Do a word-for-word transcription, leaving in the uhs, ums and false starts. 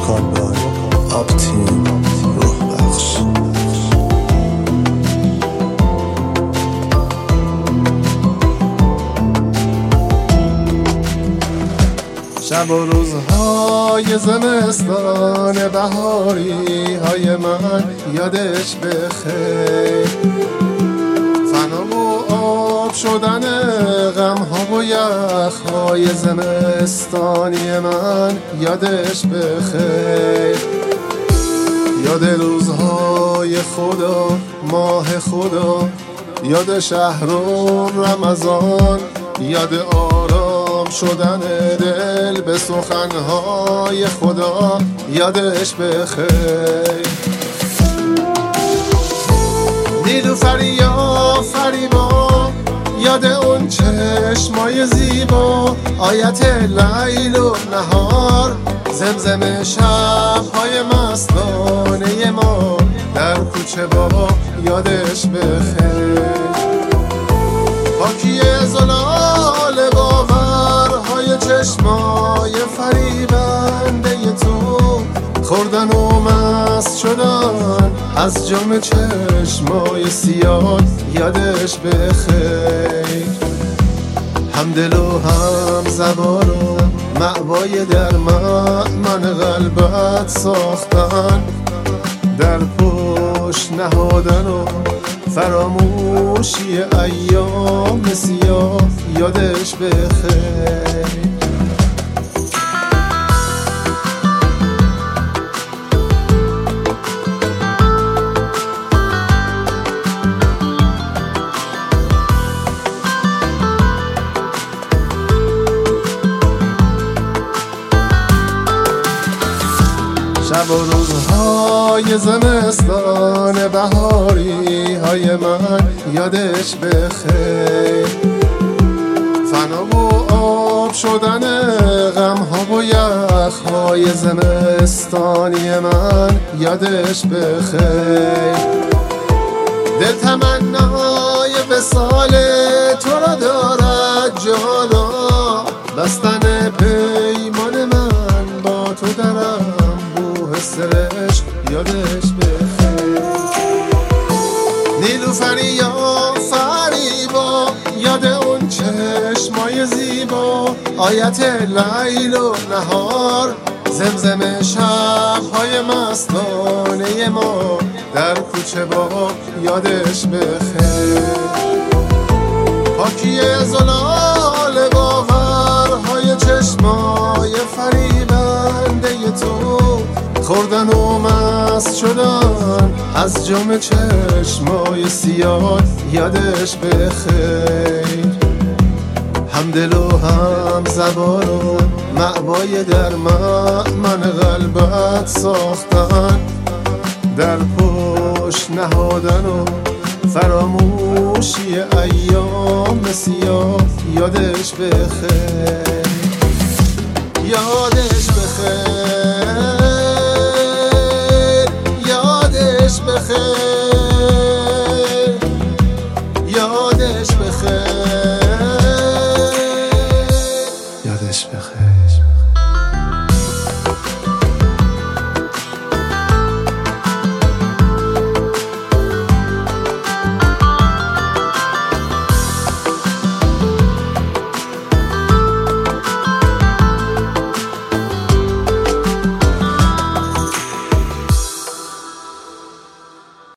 وکال بای آپتین روح بخش. شب و روزهای زمستان بهاری های من یادش بخیر، فنا و آب شدن غم ها و یخ های زمستانی من یادش بخیر. یاد روزهای خدا، ماه خدا، یاد شهر و رمضان، یاد آرام شدن دل به سخنهای خدا یادش بخیر. نیلوفری یا فریبا، یاد اون چشمای زیبا، آیت لیل و نهار، زمزم شبهای مستانه ما در کوچه با یادش بخیر. پاکی زلال باورهای چشمای فریبنده تو، خوردن و مست شدن از جام چشمای سیاه یادش بخیر. هم دل و هم زبان و مأوای در من قلبت ساختن، در پشت نهادن و فراموشی ایام سیاه یادش بخیر. شب و روزهای زمستان بهاری های من یادش بخیر، فنا و آب شدن غم ها و یخ های زمستانی من یادش بخیر. دل تمنای وصال تو را دارد جانا، بستن پیمان من با تو درم سرش یادش بخیر. نیلوفری یا فریبا، یاد اون چشمای زیبا، آیت لیل و نهار، زمزم شبهای مستانه ما در کوچه با یادش بخیر. پاکی زلال باورهای چشمای فریبنده تو، خوردن و مست شدن از جام چشمای سیاه یادش بخیر. هم دل و هم زبان و مأوای در من قلبت ساختن، در پشت نهادن و فراموشی ایام سیاه یادش بخیر. یادش بخیر، یادش بخیر، یادش بخیر، یادش بخیر.